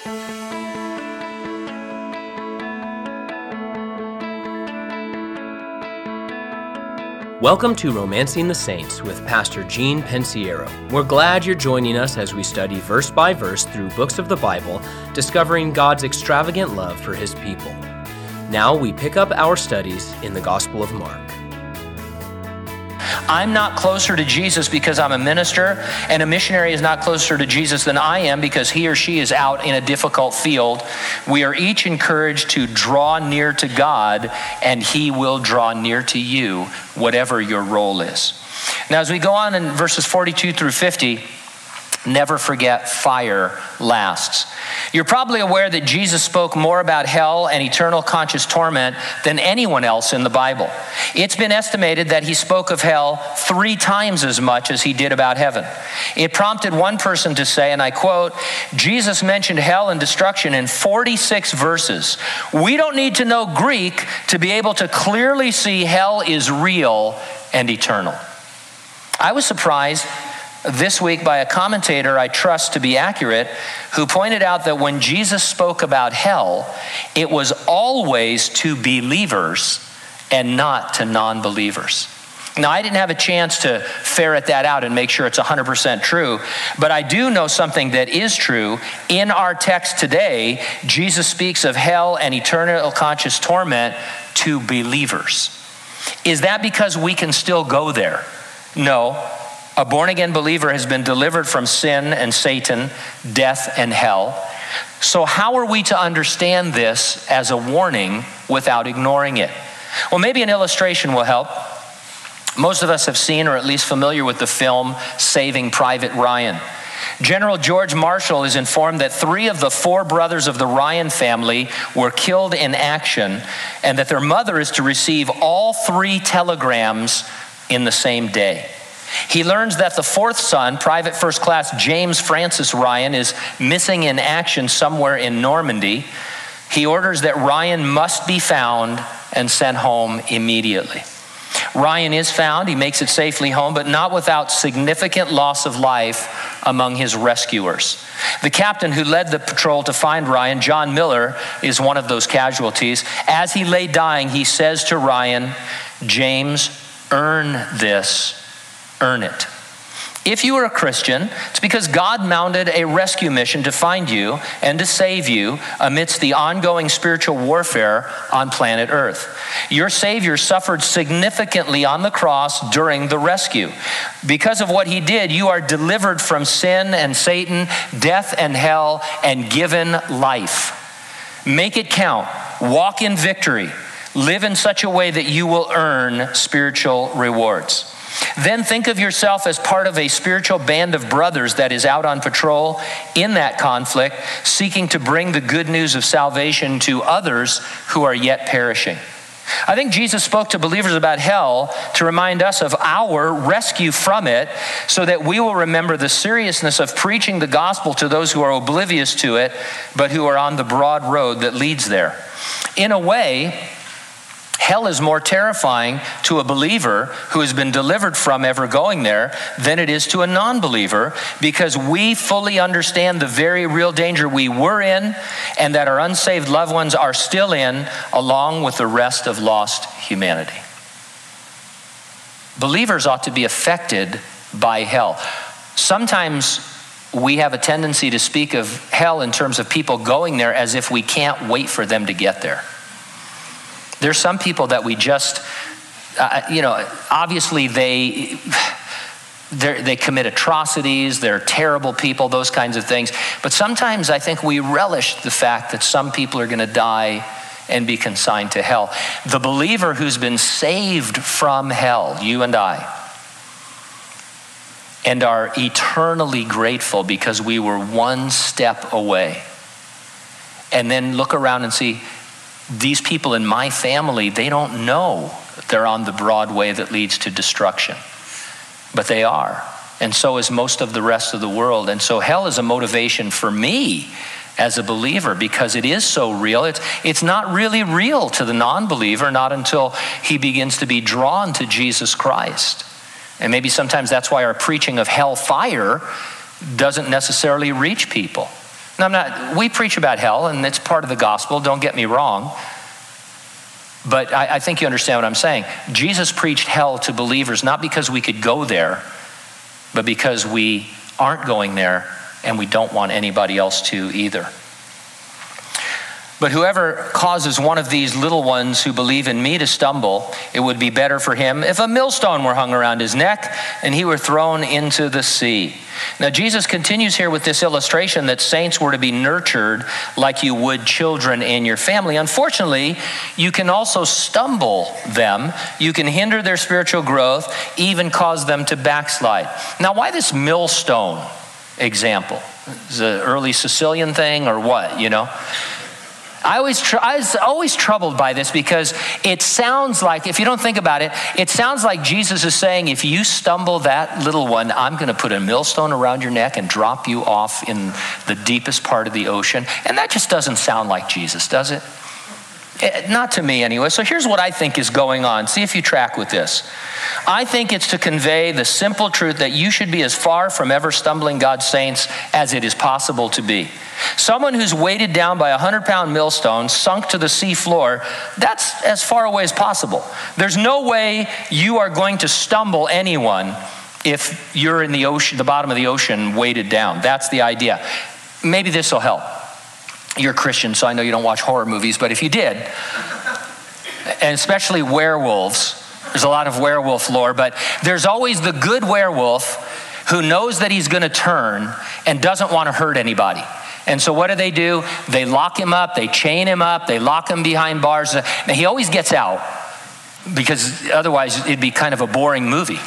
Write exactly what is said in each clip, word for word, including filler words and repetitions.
Welcome to Romancing the Saints with Pastor Gene Pensiero. We're glad you're joining us as we study verse by verse through books of the Bible, discovering God's extravagant love for His people. Now we pick up our studies in the Gospel of Mark. I'm not closer to Jesus because I'm a minister, and a missionary is not closer to Jesus than I am because he or she is out in a difficult field. We are each encouraged to draw near to God, and He will draw near to you, whatever your role is. Now, as we go on in verses forty-two through fifty, never forget, fire lasts. You're probably aware that Jesus spoke more about hell and eternal conscious torment than anyone else in the Bible. It's been estimated that he spoke of hell three times as much as he did about heaven. It prompted one person to say, and I quote, Jesus mentioned hell and destruction in forty-six verses. We don't need to know Greek to be able to clearly see hell is real and eternal. I was surprised this week by a commentator I trust to be accurate, who pointed out that when Jesus spoke about hell, it was always to believers and not to non-believers. Now, I didn't have a chance to ferret that out and make sure it's one hundred percent true, but I do know something that is true. In our text today, Jesus speaks of hell and eternal conscious torment to believers. Is that because we can still go there? No. A born-again believer has been delivered from sin and Satan, death and hell. So how are we to understand this as a warning without ignoring it? Well, maybe an illustration will help. Most of us have seen or at least familiar with the film Saving Private Ryan. General George Marshall is informed that three of the four brothers of the Ryan family were killed in action, and that their mother is to receive all three telegrams in the same day. He learns that the fourth son, Private First Class James Francis Ryan, is missing in action somewhere in Normandy. He orders that Ryan must be found and sent home immediately. Ryan is found. He makes it safely home, but not without significant loss of life among his rescuers. The captain who led the patrol to find Ryan, John Miller, is one of those casualties. As he lay dying, he says to Ryan, "James, earn this. Earn it." If you are a Christian, it's because God mounted a rescue mission to find you and to save you amidst the ongoing spiritual warfare on planet Earth. Your Savior suffered significantly on the cross during the rescue. Because of what He did, you are delivered from sin and Satan, death and hell, and given life. Make it count. Walk in victory. Live in such a way that you will earn spiritual rewards. Then think of yourself as part of a spiritual band of brothers that is out on patrol in that conflict, seeking to bring the good news of salvation to others who are yet perishing. I think Jesus spoke to believers about hell to remind us of our rescue from it, so that we will remember the seriousness of preaching the gospel to those who are oblivious to it, but who are on the broad road that leads there. In a way, hell is more terrifying to a believer who has been delivered from ever going there than it is to a non-believer, because we fully understand the very real danger we were in and that our unsaved loved ones are still in, along with the rest of lost humanity. Believers ought to be affected by hell. Sometimes we have a tendency to speak of hell in terms of people going there as if we can't wait for them to get there. There's some people that we just, uh, you know, obviously they they commit atrocities, they're terrible people, those kinds of things. But sometimes I think we relish the fact that some people are going to die and be consigned to hell. The believer who's been saved from hell, you and I, and are eternally grateful because we were one step away, and then look around and see, these people in my family, they don't know they're on the broad way that leads to destruction. But they are. And so is most of the rest of the world. And so hell is a motivation for me as a believer, because it is so real. It's, it's not really real to the non-believer, not until he begins to be drawn to Jesus Christ. And maybe sometimes that's why our preaching of hellfire doesn't necessarily reach people. And I'm not, we preach about hell, and it's part of the gospel, don't get me wrong. But I, I think you understand what I'm saying. Jesus preached hell to believers, not because we could go there, but because we aren't going there, and we don't want anybody else to either. But whoever causes one of these little ones who believe in me to stumble, it would be better for him if a millstone were hung around his neck and he were thrown into the sea. Now, Jesus continues here with this illustration that saints were to be nurtured like you would children in your family. Unfortunately, you can also stumble them. You can hinder their spiritual growth, even cause them to backslide. Now, why this millstone example? Is it an early Sicilian thing or what, you know? I always, tr- I was always troubled by this because it sounds like, if you don't think about it, it sounds like Jesus is saying, if you stumble that little one, I'm going to put a millstone around your neck and drop you off in the deepest part of the ocean. And that just doesn't sound like Jesus, does it? It not to me anyway. So here's what I think is going on. See if you track with this. I think it's to convey the simple truth that you should be as far from ever stumbling God's saints as it is possible to be. Someone who's weighted down by a hundred-pound millstone, sunk to the sea floor, that's as far away as possible. There's no way you are going to stumble anyone if you're in the ocean, the bottom of the ocean, weighted down. That's the idea. Maybe this will help. You're a Christian, so I know you don't watch horror movies, but if you did, and especially werewolves, there's a lot of werewolf lore, but there's always the good werewolf who knows that he's going to turn and doesn't want to hurt anybody. And so what do they do? They lock him up, they chain him up, they lock him behind bars. Now, he always gets out because otherwise it'd be kind of a boring movie.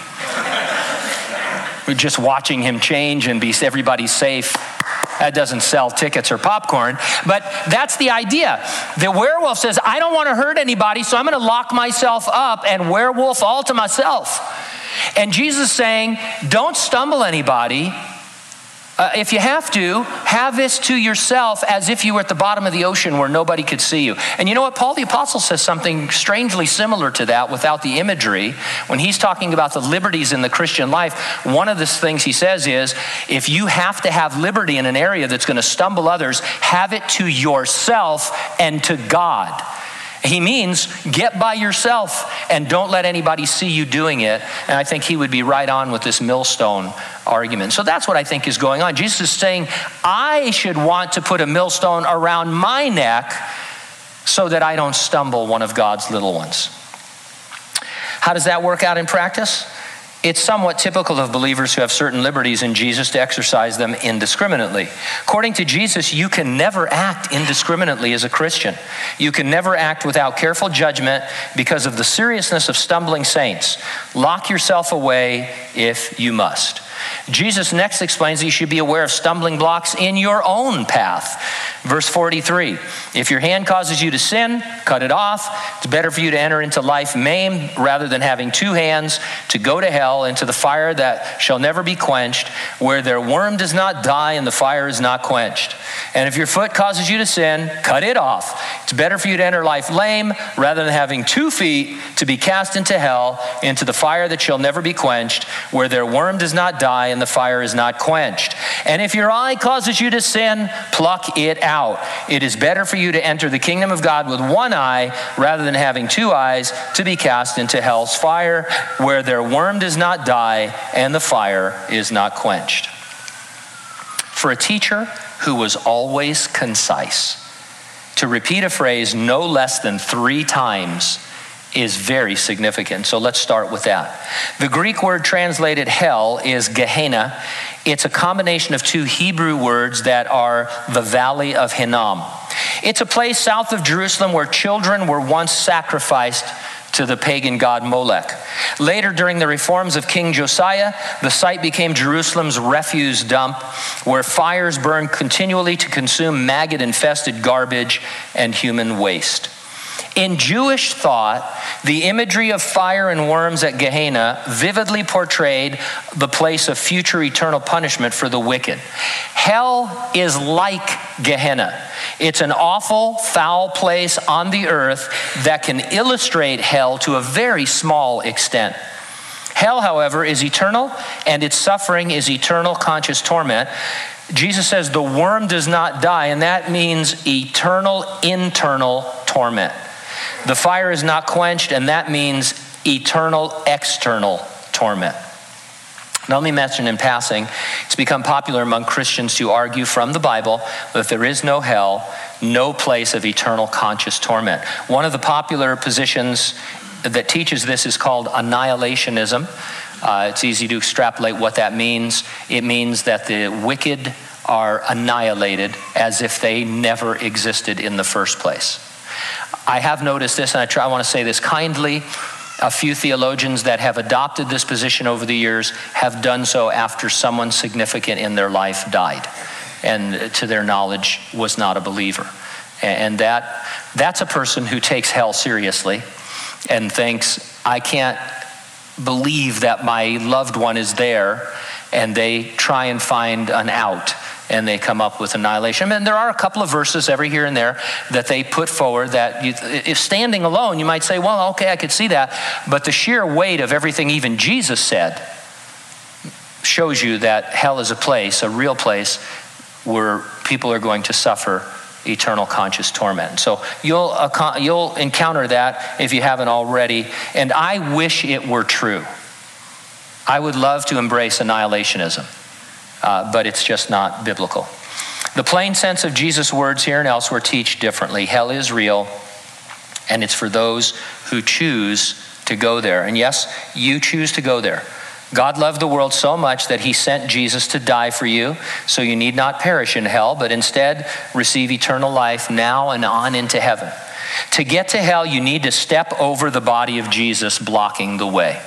We're just watching him change and be everybody's safe. That doesn't sell tickets or popcorn, but that's the idea. The werewolf says, I don't want to hurt anybody, so I'm going to lock myself up and werewolf all to myself. And Jesus is saying, don't stumble anybody. Uh, if you have to, have this to yourself as if you were at the bottom of the ocean where nobody could see you. And you know what? Paul the Apostle says something strangely similar to that without the imagery. When he's talking about the liberties in the Christian life, one of the things he says is, if you have to have liberty in an area that's going to stumble others, have it to yourself and to God. He means get by yourself and don't let anybody see you doing it. And I think he would be right on with this millstone argument. So that's what I think is going on. Jesus is saying, I should want to put a millstone around my neck so that I don't stumble one of God's little ones. How does that work out in practice? It's somewhat typical of believers who have certain liberties in Jesus to exercise them indiscriminately. According to Jesus, you can never act indiscriminately as a Christian. You can never act without careful judgment because of the seriousness of stumbling saints. Lock yourself away if you must. Jesus next explains that you should be aware of stumbling blocks in your own path. Verse forty-three, if your hand causes you to sin, cut it off. It's better for you to enter into life maimed rather than having two hands to go to hell, into the fire that shall never be quenched, where their worm does not die and the fire is not quenched. And if your foot causes you to sin, cut it off. It's better for you to enter life lame rather than having two feet to be cast into hell, into the fire that shall never be quenched, where their worm does not die and the fire is not quenched. And if your eye causes you to sin, pluck it out. It is better for you to enter the kingdom of God with one eye rather than having two eyes to be cast into hell's fire, where their worm does not die and the fire is not quenched. For a teacher who was always concise, to repeat a phrase no less than three times is very significant. So let's start with that. The Greek word translated hell is Gehenna. It's a combination of two Hebrew words that are the Valley of Hinnom. It's a place south of Jerusalem where children were once sacrificed to the pagan god Molech. Later, during the reforms of King Josiah, the site became Jerusalem's refuse dump, where fires burned continually to consume maggot-infested garbage and human waste. In Jewish thought, the imagery of fire and worms at Gehenna vividly portrayed the place of future eternal punishment for the wicked. Hell is like Gehenna. It's an awful, foul place on the earth that can illustrate hell to a very small extent. Hell, however, is eternal, and its suffering is eternal conscious torment. Jesus says the worm does not die, and that means eternal internal torment. The fire is not quenched, and that means eternal external torment. Now, let me mention in passing, it's become popular among Christians to argue from the Bible that there is no hell, no place of eternal conscious torment. One of the popular positions that teaches this is called annihilationism. Uh, it's easy to extrapolate what that means. It means that the wicked are annihilated as if they never existed in the first place. I have noticed this, and I, try, I want to say this kindly. A few theologians that have adopted this position over the years have done so after someone significant in their life died, and to their knowledge was not a believer. And that that's a person who takes hell seriously and thinks, I can't believe that my loved one is there, and they try and find an out, and they come up with annihilation. And there are a couple of verses every here and there that they put forward that you, if standing alone, you might say, well, okay, I could see that. But the sheer weight of everything even Jesus said shows you that hell is a place, a real place, where people are going to suffer eternal conscious torment. So you'll, you'll encounter that if you haven't already. And I wish it were true. I would love to embrace annihilationism. Uh, but it's just not biblical. The plain sense of Jesus' words here and elsewhere teach differently. Hell is real, and it's for those who choose to go there. And yes, you choose to go there. God loved the world so much that he sent Jesus to die for you, so you need not perish in hell, but instead receive eternal life now and on into heaven. To get to hell, you need to step over the body of Jesus blocking the way.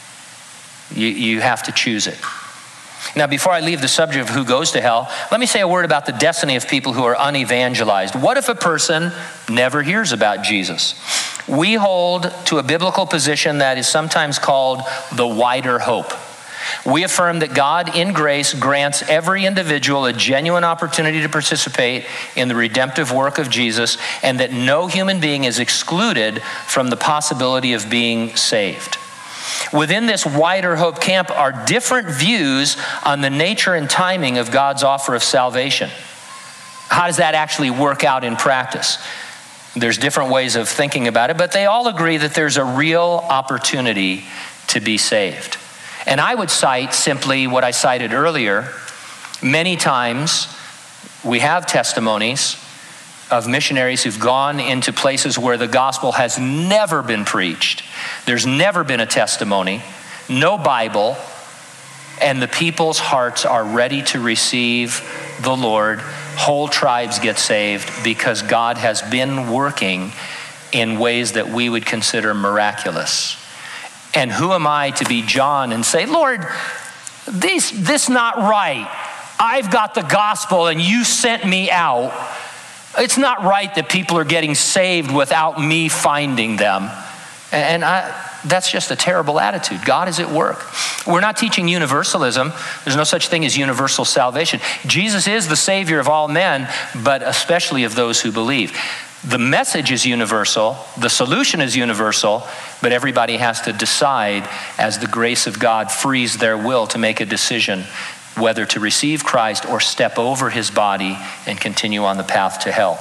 You, you have to choose it. Now, before I leave the subject of who goes to hell, let me say a word about the destiny of people who are unevangelized. What if a person never hears about Jesus? We hold to a biblical position that is sometimes called the wider hope. We affirm that God, in grace, grants every individual a genuine opportunity to participate in the redemptive work of Jesus, and that no human being is excluded from the possibility of being saved. Within this wider hope camp are different views on the nature and timing of God's offer of salvation. How does that actually work out in practice? There's different ways of thinking about it, but they all agree that there's a real opportunity to be saved. And I would cite simply what I cited earlier. Many times we have testimonies of missionaries who've gone into places where the gospel has never been preached. There's never been a testimony, no Bible, and the people's hearts are ready to receive the Lord. Whole tribes get saved because God has been working in ways that we would consider miraculous. And who am I to be John and say, Lord, this this not right. I've got the gospel and you sent me out. It's not right that people are getting saved without me finding them. And I, that's just a terrible attitude. God is at work. We're not teaching universalism. There's no such thing as universal salvation. Jesus is the Savior of all men, but especially of those who believe. The message is universal. The solution is universal, but everybody has to decide as the grace of God frees their will to make a decision whether to receive Christ or step over his body and continue on the path to hell.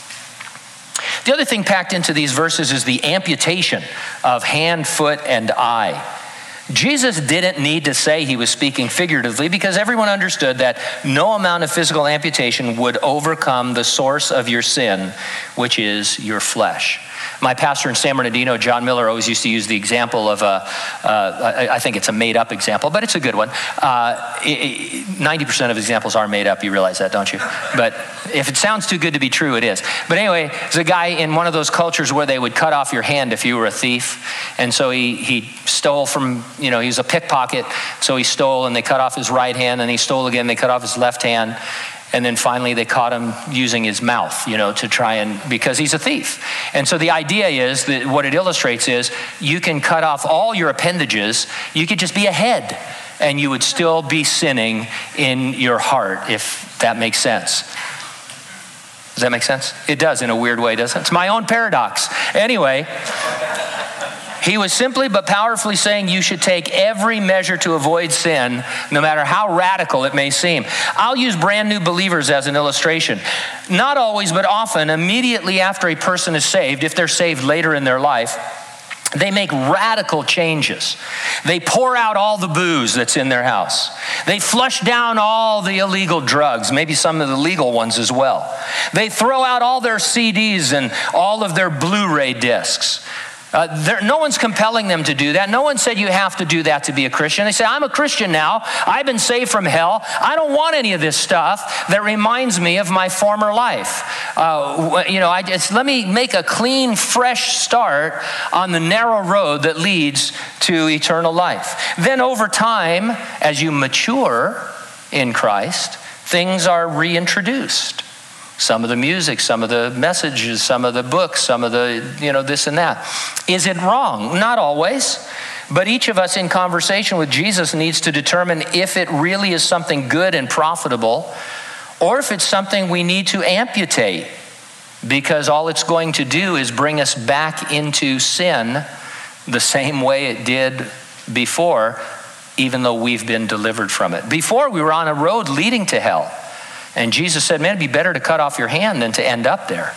The other thing packed into these verses is the amputation of hand, foot, and eye. Jesus didn't need to say he was speaking figuratively because everyone understood that no amount of physical amputation would overcome the source of your sin, which is your flesh. My pastor in San Bernardino, John Miller, always used to use the example of a, uh, I think it's a made-up example, but it's a good one. Uh, ninety percent of examples are made up, you realize that, don't you? But if it sounds too good to be true, it is. But anyway, there's a guy in one of those cultures where they would cut off your hand if you were a thief. And so he, he stole from, you know, he was a pickpocket, so he stole and they cut off his right hand, and he stole again, they cut off his left hand. And then finally they caught him using his mouth, you know, to try and, because he's a thief. And so the idea is that what it illustrates is you can cut off all your appendages. You could just be a head and you would still be sinning in your heart, if that makes sense. Does that make sense? It does in a weird way, doesn't it? It's my own paradox. Anyway, He was simply but powerfully saying you should take every measure to avoid sin, no matter how radical it may seem. I'll use brand new believers as an illustration. Not always, but often, immediately after a person is saved, if they're saved later in their life, they make radical changes. They pour out all the booze that's in their house. They flush down all the illegal drugs, maybe some of the legal ones as well. They throw out all their C Ds and all of their Blu-ray discs. Uh, there, no one's compelling them to do that. No one said you have to do that to be a Christian. They say, I'm a Christian now. I've been saved from hell. I don't want any of this stuff that reminds me of my former life. Uh, you know, I just, let me make a clean, fresh start on the narrow road that leads to eternal life. Then over time, as you mature in Christ, things are reintroduced. Some of the music, some of the messages, some of the books, some of the, you know, this and that. Is it wrong? Not always. But each of us in conversation with Jesus needs to determine if it really is something good and profitable, or if it's something we need to amputate, because all it's going to do is bring us back into sin the same way it did before, even though we've been delivered from it. Before, we were on a road leading to hell. And Jesus said, man, it'd be better to cut off your hand than to end up there.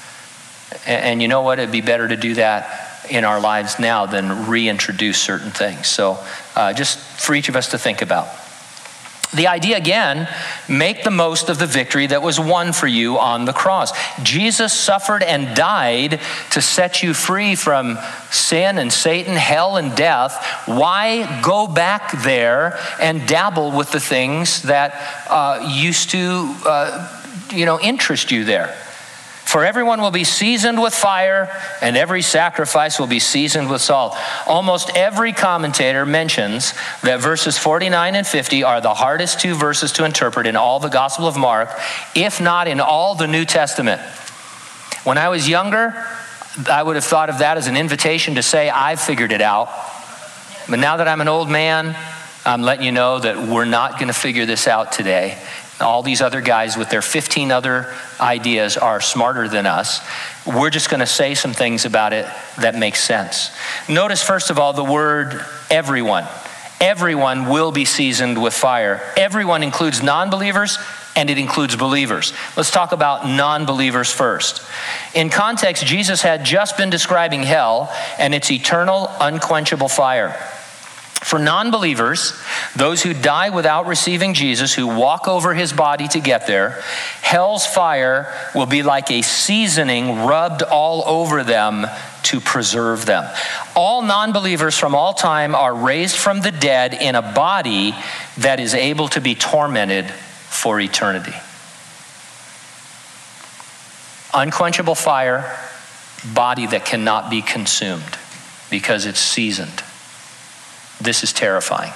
And, and you know what? It'd be better to do that in our lives now than reintroduce certain things. So uh, just for each of us to think about. The idea again, make the most of the victory that was won for you on the cross. Jesus suffered and died to set you free from sin and Satan, hell and death. Why go back there and dabble with the things that uh, used to, uh, you know, interest you there? For everyone will be seasoned with fire, and every sacrifice will be seasoned with salt. Almost every commentator mentions that verses forty-nine and fifty are the hardest two verses to interpret in all the Gospel of Mark, if not in all the New Testament. When I was younger, I would have thought of that as an invitation to say, I've figured it out. But now that I'm an old man, I'm letting you know that we're not going to figure this out today. All these other guys with their fifteen other ideas are smarter than us. We're just going to say some things about it that make sense. Notice, first of all, the word everyone. Everyone will be seasoned with fire. Everyone includes non-believers, and it includes believers. Let's talk about non-believers first. In context, Jesus had just been describing hell and its eternal, unquenchable fire. For non-believers, those who die without receiving Jesus, who walk over his body to get there, hell's fire will be like a seasoning rubbed all over them to preserve them. All non-believers from all time are raised from the dead in a body that is able to be tormented for eternity. Unquenchable fire, body that cannot be consumed because it's seasoned. This is terrifying.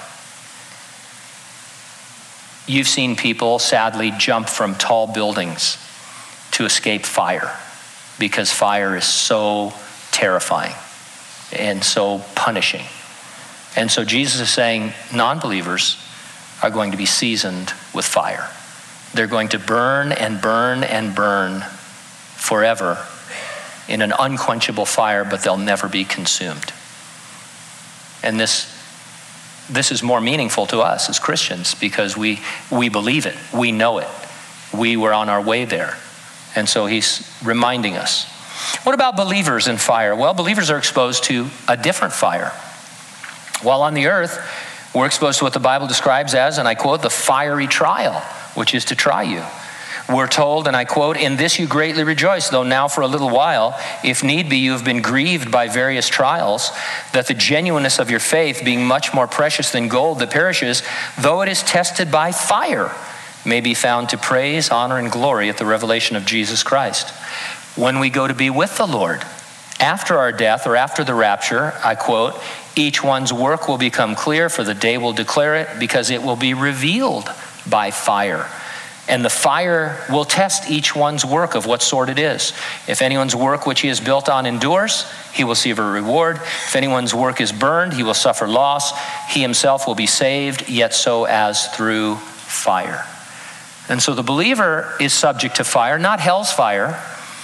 You've seen people sadly jump from tall buildings to escape fire because fire is so terrifying and so punishing. And so Jesus is saying non-believers are going to be seasoned with fire. They're going to burn and burn and burn forever in an unquenchable fire, but they'll never be consumed. And this This is more meaningful to us as Christians because we we believe it. We know it. We were on our way there. And so he's reminding us. What about believers in fire? Well, believers are exposed to a different fire. While on the earth, we're exposed to what the Bible describes as, and I quote, the fiery trial, which is to try you. We're told, and I quote, in this you greatly rejoice, though now for a little while, if need be, you have been grieved by various trials, that the genuineness of your faith, being much more precious than gold that perishes, though it is tested by fire, may be found to praise, honor, and glory at the revelation of Jesus Christ. When we go to be with the Lord, after our death or after the rapture, I quote, each one's work will become clear, for the day will declare it, because it will be revealed by fire. And the fire will test each one's work of what sort it is. If anyone's work which he has built on endures, he will receive a reward. If anyone's work is burned, he will suffer loss. He himself will be saved, yet so as through fire. And so the believer is subject to fire, not hell's fire,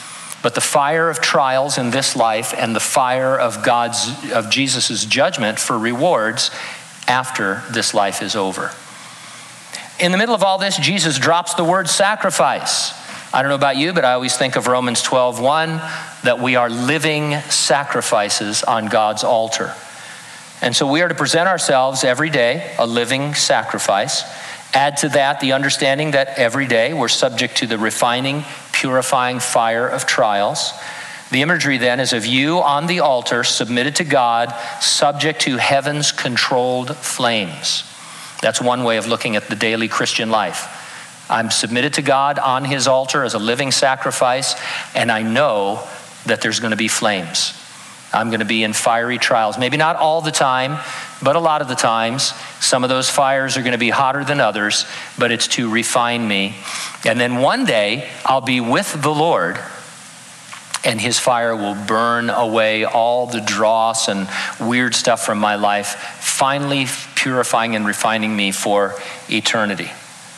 but the fire of trials in this life and the fire of God's, of Jesus' judgment for rewards after this life is over. In the middle of all this, Jesus drops the word sacrifice. I don't know about you, but I always think of Romans twelve one, that we are living sacrifices on God's altar. And so we are to present ourselves every day a living sacrifice. Add to that the understanding that every day we're subject to the refining, purifying fire of trials. The imagery then is of you on the altar, submitted to God, subject to heaven's controlled flames. That's one way of looking at the daily Christian life. I'm submitted to God on his altar as a living sacrifice, and I know that there's going to be flames. I'm going to be in fiery trials. Maybe not all the time, but a lot of the times. Some of those fires are going to be hotter than others, but it's to refine me. And then one day, I'll be with the Lord, and his fire will burn away all the dross and weird stuff from my life, finally purifying and refining me for eternity.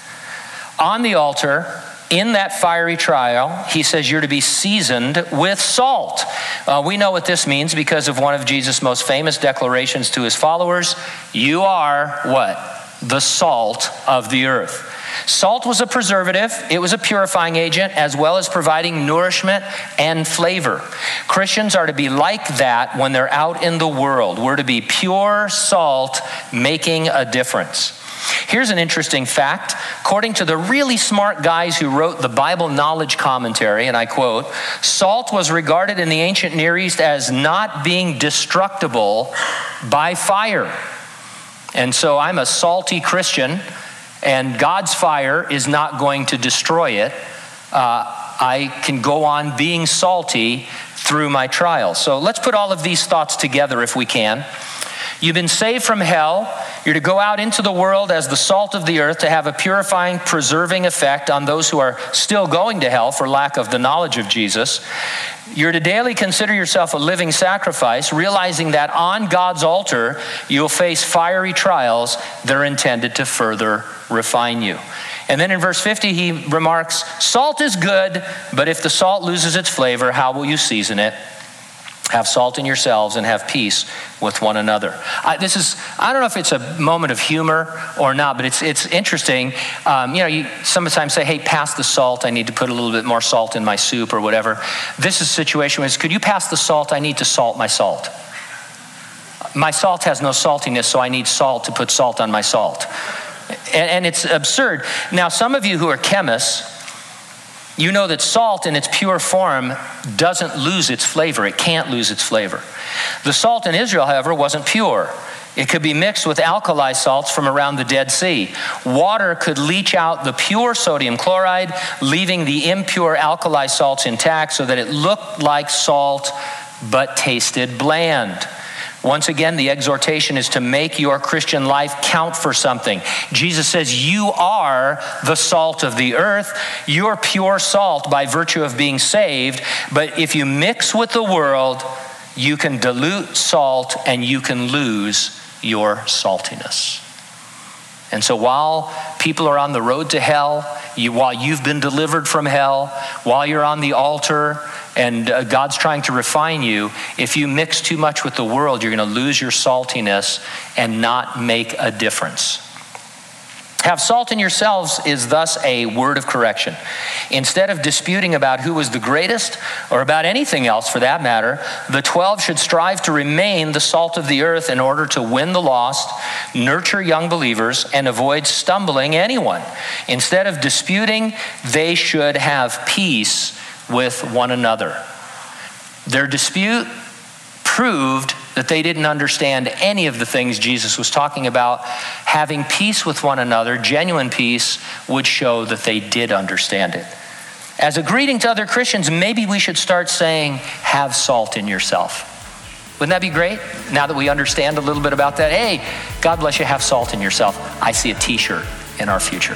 On the altar, in that fiery trial, he says you're to be seasoned with salt. Uh, we know what this means because of one of Jesus' most famous declarations to his followers. You are what? The salt of the earth. Salt was a preservative. It was a purifying agent as well as providing nourishment and flavor. Christians are to be like that when they're out in the world. We're to be pure salt making a difference. Here's an interesting fact. According to the really smart guys who wrote the Bible Knowledge Commentary, and I quote, salt was regarded in the ancient Near East as not being destructible by fire. And so I'm a salty Christian, and God's fire is not going to destroy it. Uh, I can go on being salty through my trials. So let's put all of these thoughts together if we can. You've been saved from hell. You're to go out into the world as the salt of the earth to have a purifying, preserving effect on those who are still going to hell for lack of the knowledge of Jesus. You're to daily consider yourself a living sacrifice, realizing that on God's altar, you'll face fiery trials that are intended to further refine you. And then in verse fifty, he remarks, salt is good, but if the salt loses its flavor, how will you season it? Have salt in yourselves and have peace with one another. I, this is, I don't know if it's a moment of humor or not, but it's it's interesting. Um, you know, you sometimes say, hey, pass the salt. I need to put a little bit more salt in my soup or whatever. This is a situation where, could you pass the salt? I need to salt my salt. My salt has no saltiness, so I need salt to put salt on my salt. And, and it's absurd. Now, some of you who are chemists, you know that salt in its pure form doesn't lose its flavor. It can't lose its flavor. The salt in Israel, however, wasn't pure. It could be mixed with alkali salts from around the Dead Sea. Water could leach out the pure sodium chloride, leaving the impure alkali salts intact so that it looked like salt but tasted bland. Once again, the exhortation is to make your Christian life count for something. Jesus says you are the salt of the earth. You're pure salt by virtue of being saved. But if you mix with the world, you can dilute salt and you can lose your saltiness. And so while people are on the road to hell, you, while you've been delivered from hell, while you're on the altar, and uh, God's trying to refine you, if you mix too much with the world, you're going to lose your saltiness and not make a difference. Have salt in yourselves is thus a word of correction. Instead of disputing about who was the greatest or about anything else for that matter, the twelve should strive to remain the salt of the earth in order to win the lost, nurture young believers, and avoid stumbling anyone. Instead of disputing, they should have peace with one another. Their dispute proved that they didn't understand any of the things Jesus was talking about. Having peace with one another, genuine peace, would show that they did understand it. As a greeting to other Christians, maybe we should start saying, have salt in yourself. Wouldn't that be great? Now that we understand a little bit about that, hey, God bless you, have salt in yourself. I see a t-shirt in our future.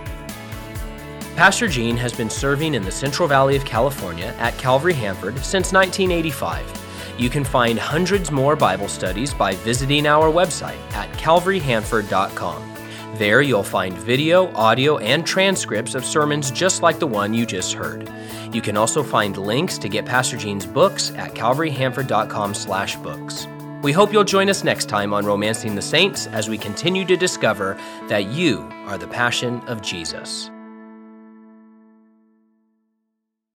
Pastor Gene has been serving in the Central Valley of California at Calvary Hanford since nineteen eighty-five. You can find hundreds more Bible studies by visiting our website at calvary hanford dot com. There you'll find video, audio, and transcripts of sermons just like the one you just heard. You can also find links to get Pastor Gene's books at calvary hanford dot com slash books. We hope you'll join us next time on Romancing the Saints as we continue to discover that you are the passion of Jesus.